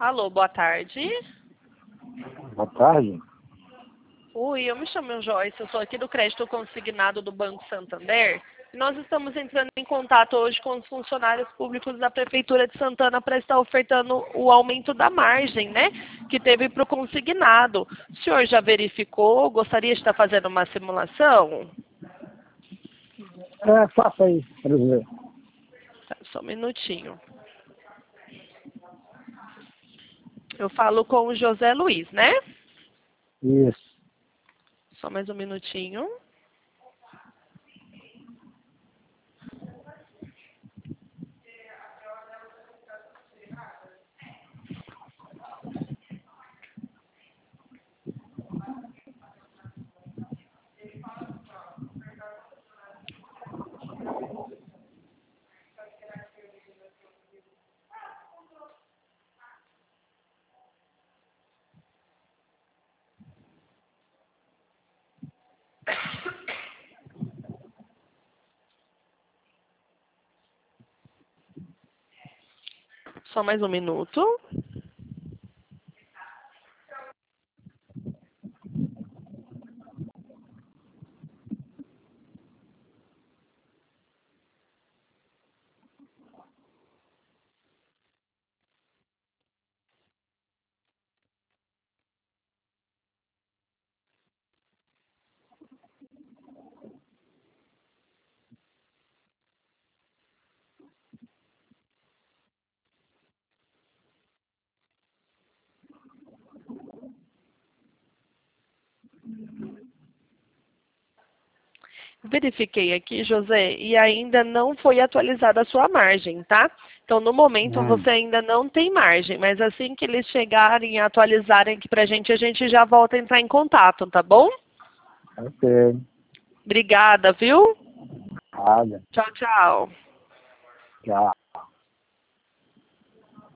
Alô, boa tarde. Boa tarde. Oi, eu me chamo Joyce, eu sou aqui do Crédito Consignado do Banco Santander. E nós estamos entrando em contato hoje com os funcionários públicos da Prefeitura de Santana para estar ofertando o aumento da margem, né? Que teve para o consignado. O senhor já verificou? Gostaria de estar fazendo uma simulação? Faça aí, para ver. Tá, só um minutinho. Eu falo com o José Luiz, né? Isso. Só mais um minutinho. Só mais um minuto. Verifiquei aqui, José, e ainda não foi atualizada a sua margem, tá? Então, no momento, você ainda não tem margem, mas assim que eles chegarem e atualizarem aqui pra gente, a gente já volta a entrar em contato, tá bom? Ok. Obrigada, viu? Nada. Tchau, tchau. Tchau.